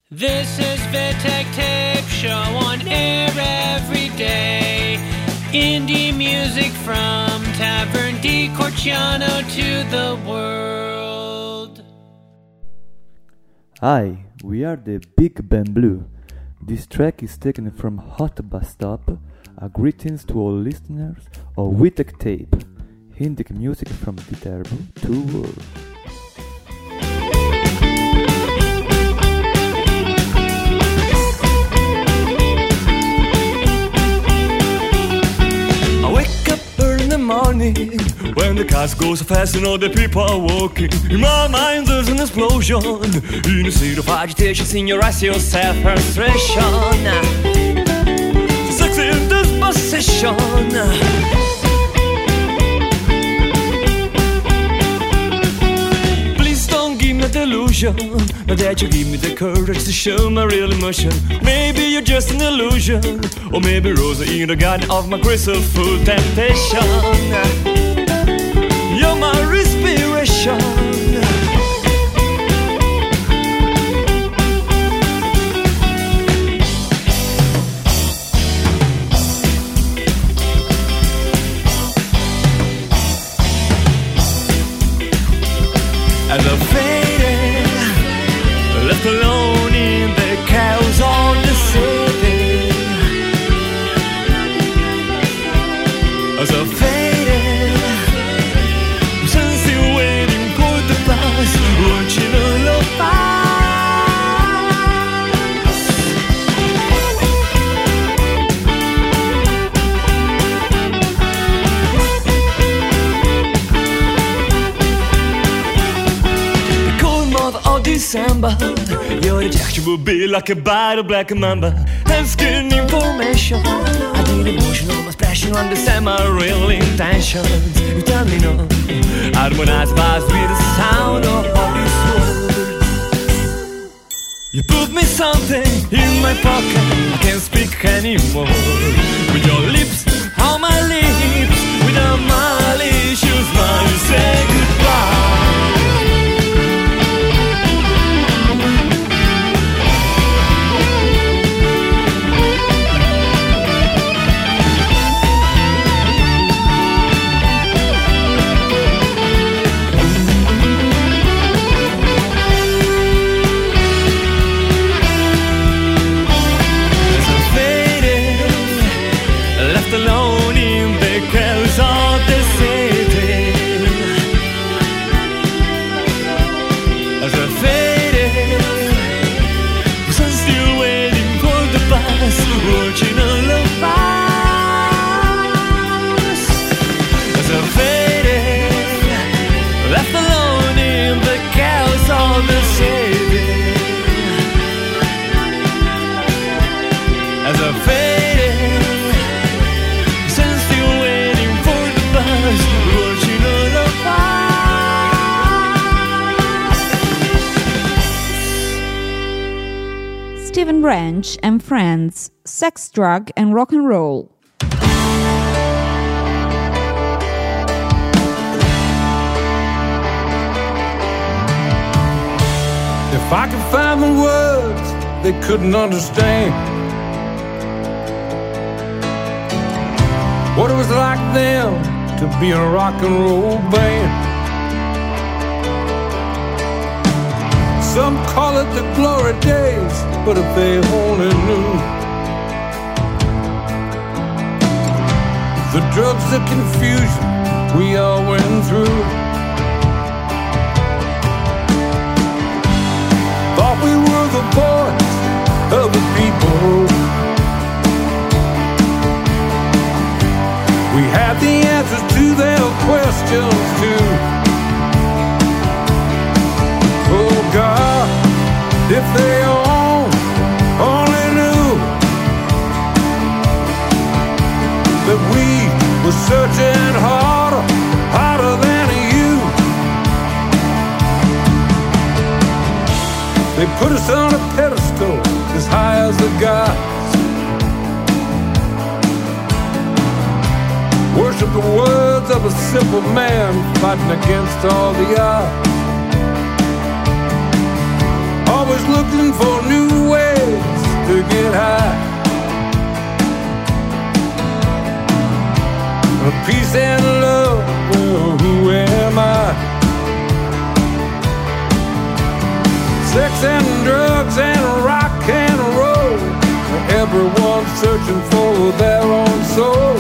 This is Vitek Tape Show on air every day. Indie music from Tavern di Corciano to the world. Hi, we are the Big Ben Blue. This track is taken from Hot Bus Stop. A greetings to all listeners of Vitek Tape. Indie music from Viterbo to world. Morning, when the cars go so fast and all the people are walking, in my mind there's an explosion. In a state of agitation, in your eyes, your self-frustration. Sex in this position. Please don't give me the illusion that you give me the courage to show my real emotion. Maybe you're just an illusion, or maybe Rosa in the garden of my crystal full temptation. You're my respiration. As I faded, left alone in the chaos of the city. As I faded, I'm still waiting for the bus, watching all of us. December, your rejection will be like a bite of black mamba. Asking information, I need emotional expression, understand my real intentions. You tell me no, harmonize fast with the sound of all these words. You put me something in my pocket, I can't speak anymore. With your lips on my lips, without malicious smile, you say goodbye. Alone in the chaos of the city. As I faded, I'm still waiting for the bus, watching all of us. As I faded, left alone in the chaos of the city. As I faded, Stephen Branch and Friends, Sex, Drug and Rock and Roll. If I could find the words they couldn't understand, what it was like them to be in a rock and roll band. Some call it the glory days, but if they only knew the drugs, the confusion we all went through. Thought we were the voice of the people. We had the answers to their questions too. Oh God, if they only knew that we were searching harder, harder than you. They put us on a pedestal as high as the gods. Worship the words of a simple man fighting against all the odds. Always looking for new sex and drugs and rock and roll. Everyone's searching for their own soul.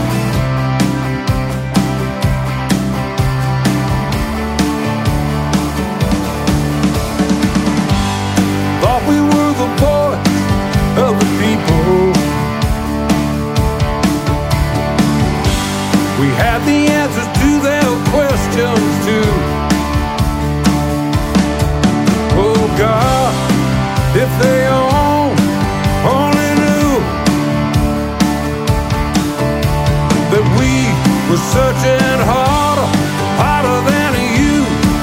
Thought we were the voice of the people. We had the answers to their questions too. Oh God, if they only knew that we were searching harder than you.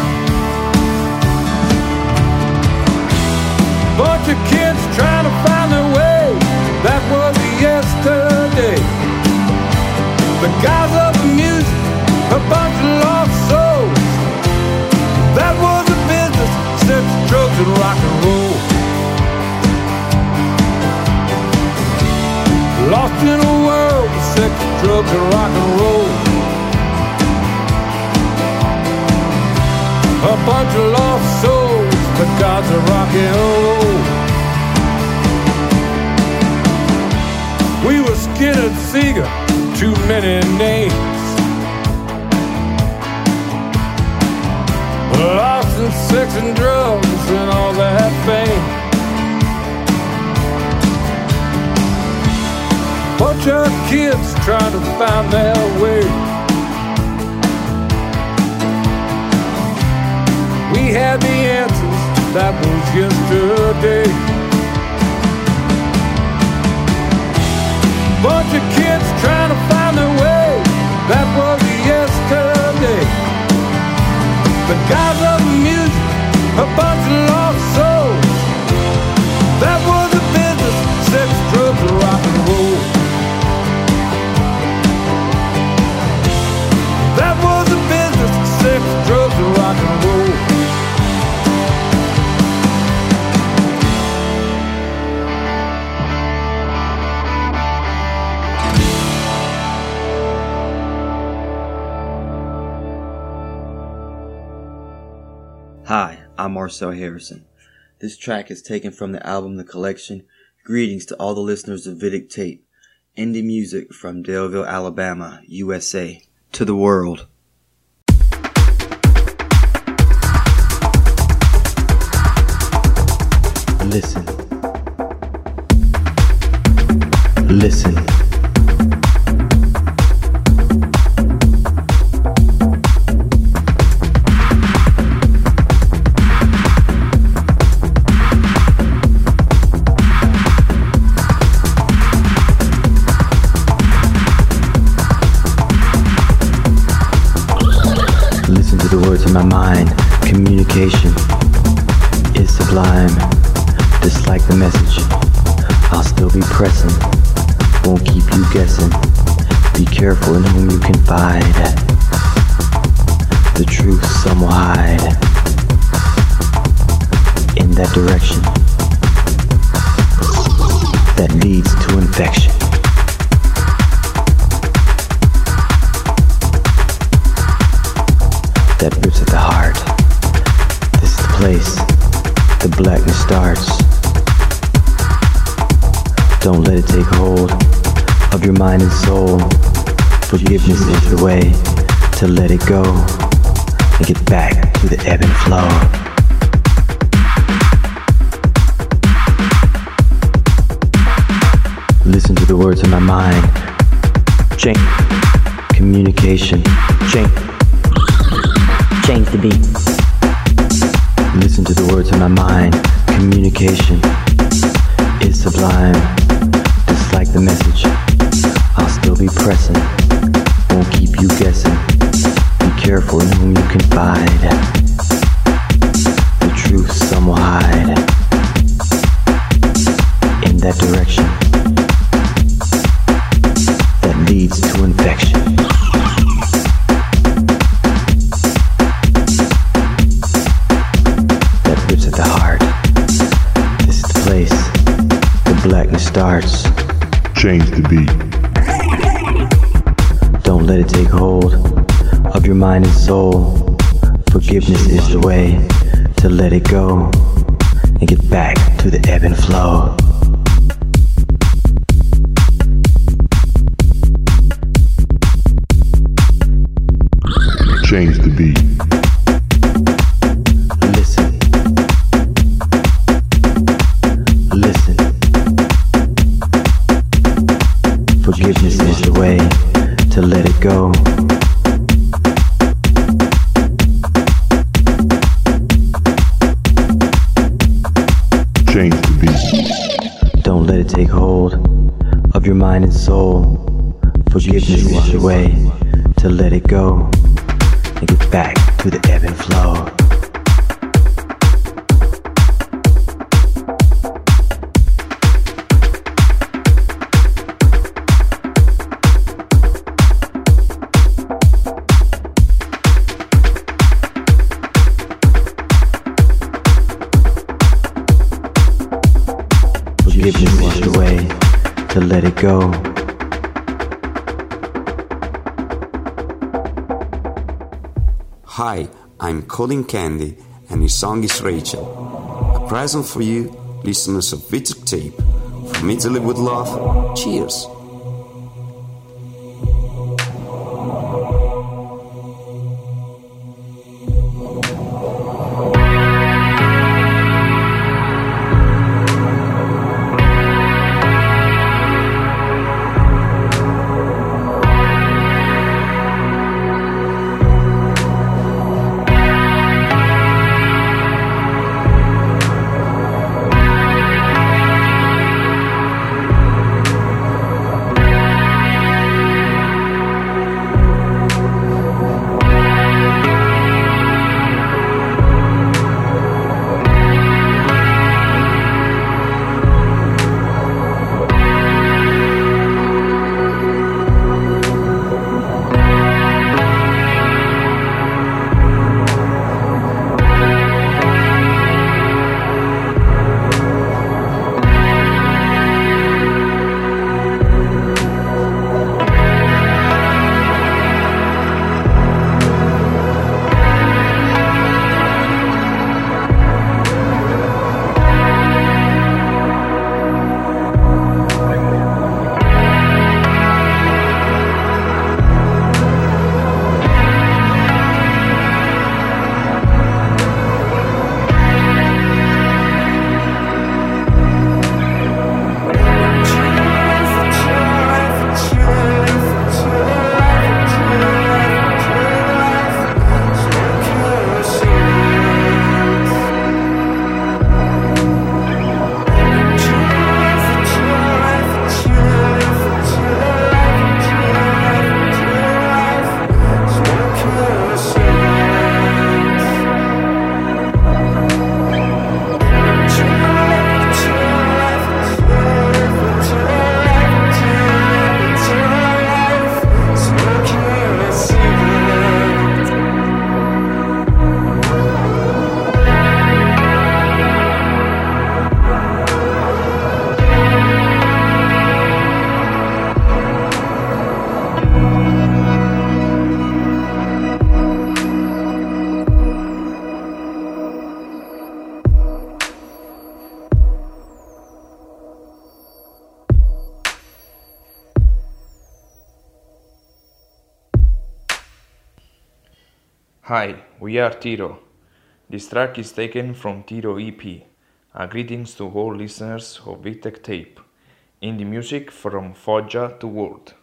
Bunch of kids trying to find their way, that was yesterday. The guys of the music, a bunch of lost souls, that was the business, sex, drugs, and rock and roll. Lost in a world of sex, drugs, and rock and roll. A bunch of lost souls, the gods of rock and roll. We were Skinner, Seeger, too many names. Lost in sex and drugs and all that fame. Bunch of kids trying to find their way. We had the answers, that was yesterday. Bunch of kids trying to find their way, that was yesterday. The guys of the music, a bunch of lost souls, that was the business, sex, drugs, and rock and roll. That was the business, sex, drugs, and rock and roll. Hi, I'm Marcel Harrison. This track is taken from the album The Collection. Greetings to all the listeners of Vidic Tape, indie music from Daleville, Alabama, USA, to the world. Listen. Listen. The words in my mind, communication is sublime. Dislike the message, I'll still be pressing. Won't keep you guessing. Be careful in whom you confide. The truth some will hide. In that direction that leads to infection. That rips at the heart. This is the place the blackness starts. Don't let it take hold of your mind and soul. Forgiveness is the way to let it go and get back to the ebb and flow. Listen to the words in my mind. Change communication. Change the beat. Listen to the words in my mind. Communication is sublime. Dislike the message, I'll still be pressing. Won't keep you guessing. Be careful in whom you confide. The truth some will hide. In that direction that leads to infection. Blackness starts. Change the beat. Don't let it take hold of your mind and soul. Forgiveness is the way to let it go and get back to the ebb and flow. Change the beat. Listen. Listen. Forgiveness is the way to let it go. Change the beat. Don't let it take hold of your mind and soul. Forgiveness is the way to let it go and get back to the ebb and flow. Forgiveness is the way to let it go. Hi, I'm Colin Candy, and his song is Rachel. A present for you, listeners of Vitek Tape. From Italy with love, cheers! Hi, we are Tiro. This track is taken from Tiro EP. Greetings to all listeners of Vitek Tape. Indie music from Foggia to World.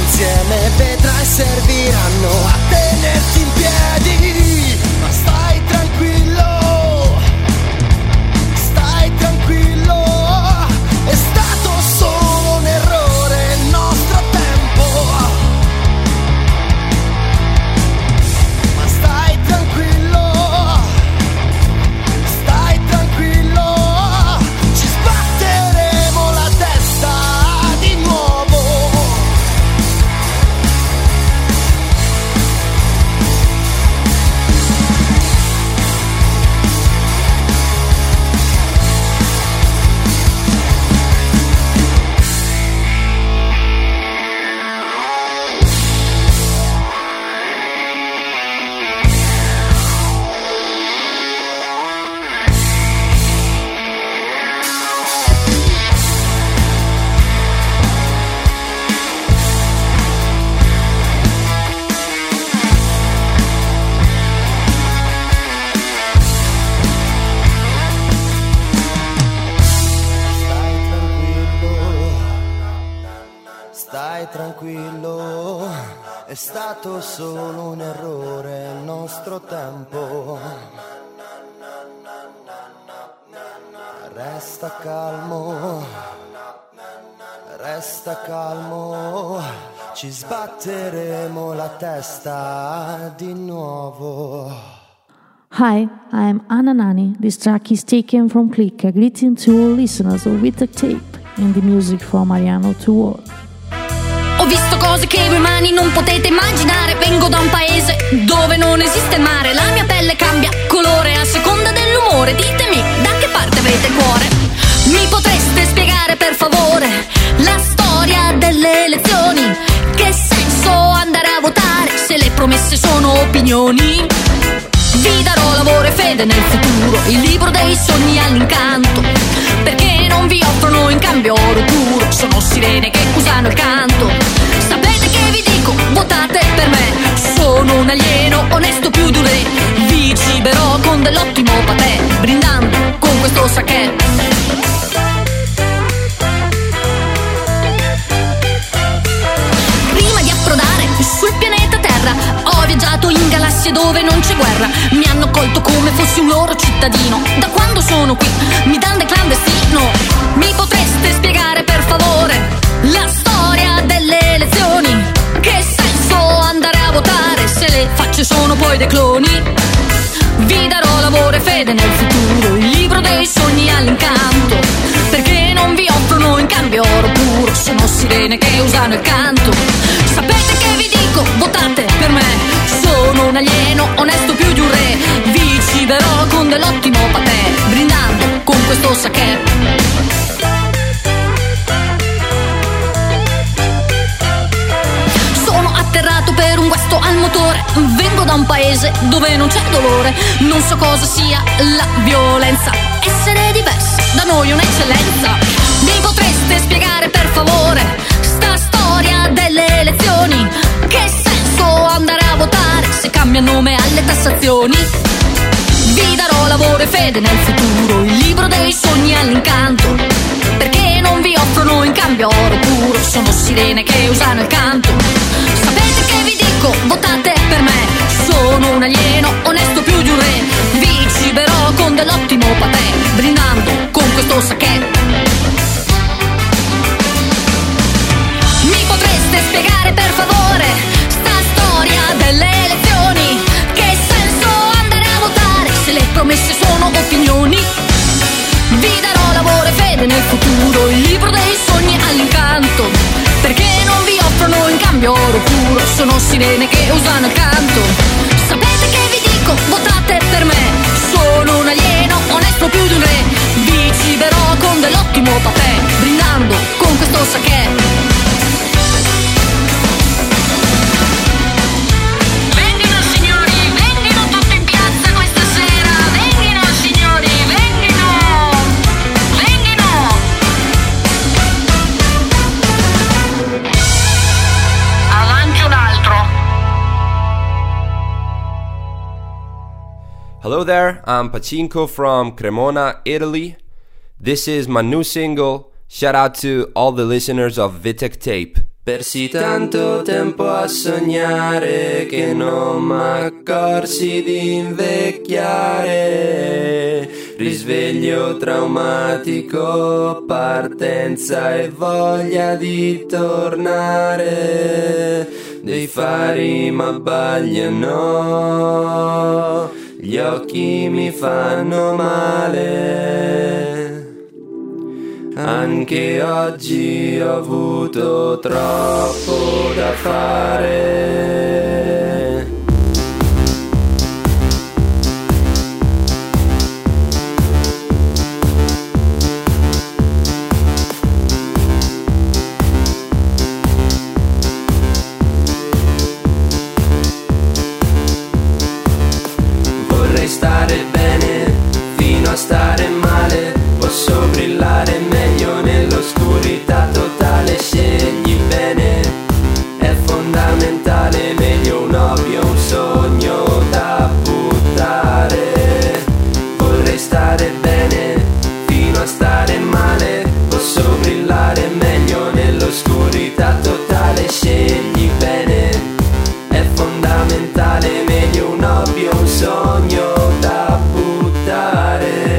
insieme vedrai serviranno a tenerti in piedi. Ma stai tranquillo, stai tranquillo, è stato solo un errore il nostro tempo. Ma stai tranquillo, stai tranquillo, ci sbatteremo la testa di nuovo. Stai tranquillo, è stato solo un errore il nostro tempo. Resta calmo, ci sbatteremo la testa di nuovo. Hi, I'm Anna Nani. This track is taken from Click. A greeting to all listeners of Vitek Tape and the music from Mariano to War. Ho visto cose che voi umani non potete immaginare. Vengo da un paese dove non esiste il mare. La mia pelle cambia colore a seconda dell'umore. Ditemi, da che parte avete cuore? Mi potreste spiegare per favore la storia delle elezioni? Che senso andare a votare se le promesse sono opinioni? Vi darò lavoro e fede nel futuro, il libro dei sogni all'incanto, perché non vi offrono in cambio oro puro. Sono sirene che usano il canto. Sapete che vi dico? Votate per me. Sono un alieno onesto più di un re. Vi ciberò con dell'ottimo patè, brindando con questo sake. Prima di approdare sul pianeta Terra ho viaggiato in galassie dove non c'è guerra. Mi hanno colto come fossi un loro cittadino. Da quando sono qui mi danno del clandestino. Mi potreste spiegare per favore la storia delle elezioni? Che senso andare a votare se le facce sono poi dei cloni? Vi darò lavoro e fede nel futuro, il libro dei sogni all'incanto, perché non vi offrono in cambio oro puro. Sono sirene che usano il canto. Sapete che vi dico? Votate per me. Sono un alieno onesto più di un re. Vi ciberò con dell'ottimo patè, brindando con questo sake. Sono atterrato per un guasto al motore. Vengo da un paese dove non c'è dolore. Non so cosa sia la violenza. Essere diversi da noi è un'eccellenza. Mi potreste spiegare per favore sta storia delle elezioni? Che senso andare a votare se cambia nome alle tassazioni? Vi darò lavoro e fede nel futuro, il libro dei sogni all'incanto, perché non vi offrono in cambio oro puro. Sono sirene che usano il canto. Sapete che vi dico? Votate per me. Sono un alieno onesto più di un re. Vi ciberò con dell'ottimo patè, brindando con questo sake. Mi potreste spiegare per favore sta storia delle elezioni? Che senso andare a votare se le promesse sono opinioni? Vi darò lavoro e fede nel futuro, il libro dei sogni all'incanto, perché non vi offrono in cambio oro puro. Sono sirene che usano il canto. Sapete che vi dico? Votate per me. Sono un alieno onesto più di un re. Vi ciberò con dell'ottimo patè, brindando con questo sake. Hello there, I'm Pachinko from Cremona, Italy. This is my new single. Shout out to all the listeners of Vitek Tape. Persi tanto tempo a sognare che non m'accorsi di invecchiare. Risveglio traumatico, partenza e voglia di tornare. Dei fari m'abbagliano, gli occhi mi fanno male. Anche oggi ho avuto troppo da fare. Vorrei stare bene fino a stare male. Posso brillare meglio nell'oscurità totale. Scegli bene, è fondamentale. Meglio un hobby o un sogno da buttare. Vorrei stare bene fino a stare male. Posso brillare meglio nell'oscurità totale. Scegli bene, è fondamentale. Meglio un hobby o un sogno da buttare.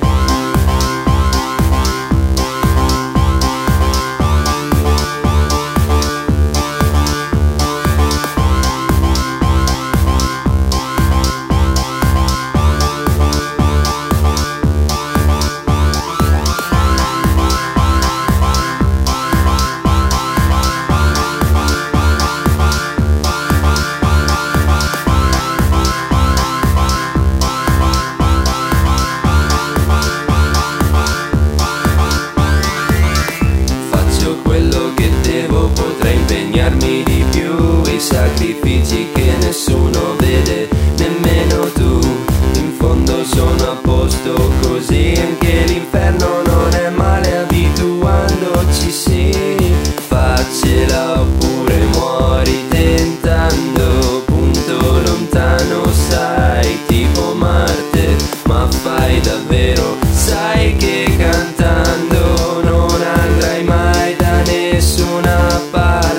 Di più, i sacrifici che nessuno vede, nemmeno tu. In fondo sono a posto così, anche l'inferno non è male abituandoci, sì. Faccela oppure muori tentando, punto lontano, sai, tipo Marte. Ma fai davvero, sai che cantando non andrai mai da nessuna parte.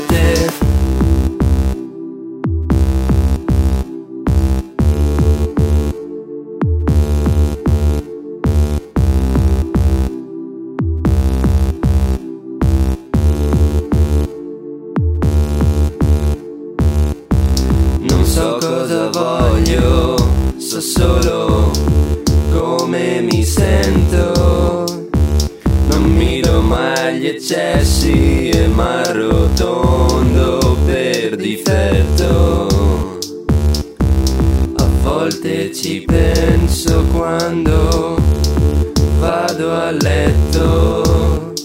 Non so cosa voglio, so solo come mi sento. Non miro mai gli eccessi e m'arrotondo per difetto. A volte ci penso quando vado a letto.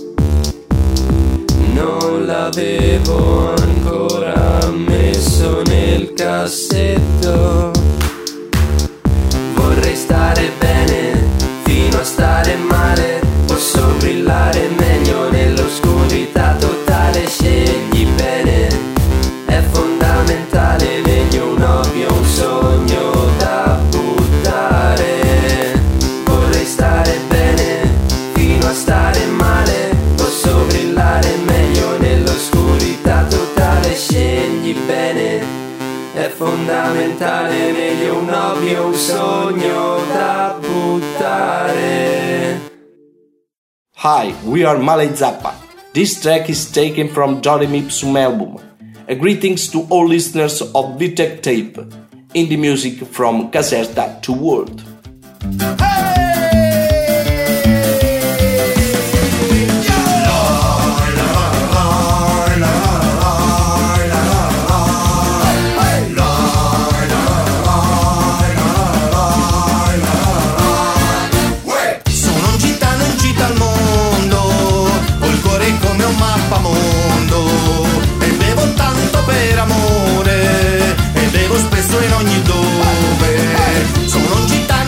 Non l'avevo ancora messo nel cassetto. Vorrei stare bene fino a stare male. Posso brillare meglio nell'oscurità totale. Scegli bene, è fondamentale. Meglio un hobby o un sogno da buttare. Vorrei stare bene fino a stare male. Posso brillare meglio nell'oscurità totale. Scegli bene, è fondamentale. Meglio un hobby o un sogno da buttare. Hi, we are Malay Zappa. This track is taken from Dorem Ipsum album. A greetings to all listeners of VTech Tape, indie music from Caserta to World. Per amore e bevo spesso in ogni dove. Sono un gitano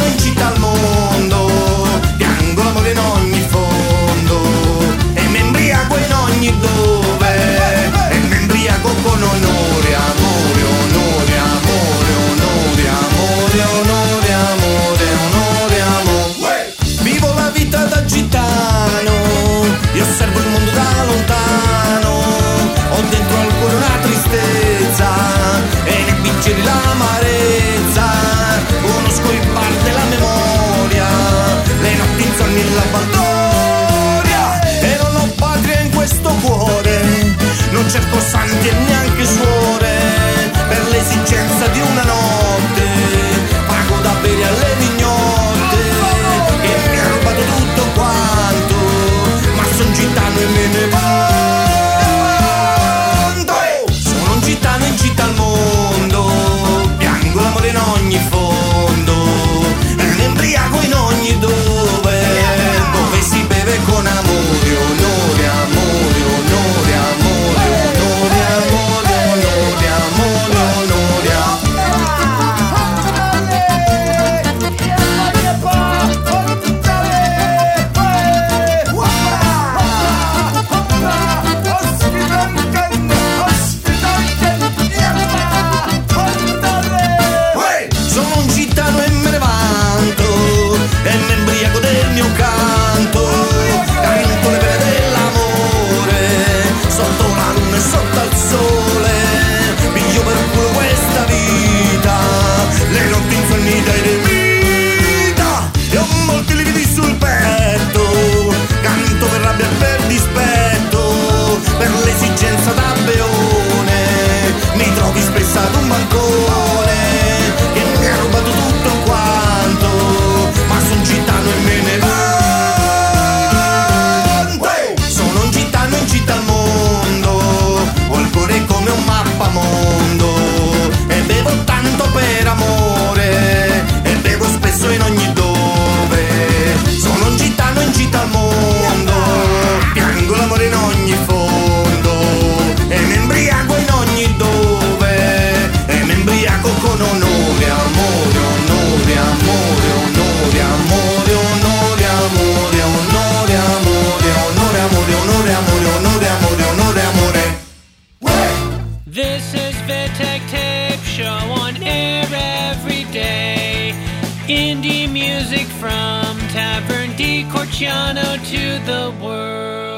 cerco santi e neanche suore, per l'esigenza di una notte pago da bere alle mignotte, che mi ha rubato tutto quanto, ma son gitano e me ne vanto. Sono un gitano in città al mondo, piango l'amore in ogni fondo, e mi embriaco in ogni dove si beve con amore, onore, amore, onore, amore, onore, amore, onore, amore, onore, sono un gitano e me ne vanto, e mi embriaco del mio canto, canto le pene dell'amore, sotto la luna e sotto al sole, piglio per culo questa vita, le notti infinite di vita, e ho molti lividi sul petto, canto per rabbia e per dispetto, per l'esigenza da beone, mi trovi spesso ad un bancone, che mi ha rubato tutto quanto, ma son gitano e me ne vanto. Sono un gitano in città al mondo, ho il cuore come un mappamondo, e bevo tanto per amore, e bevo spesso in ogni dove. Sono un gitano in città al mondo, piango l'amore in ogni fondo, e mi embriaco in ogni dove, e mi embriaco con onore, amore, onore, amore, onore, amore, onore, amore, onore, amore, onore, amore, onore, amore, onore, amore, onore, amore. This is Vitek Tape Show on air every day. Indie music from Tavern di Corciano to the world.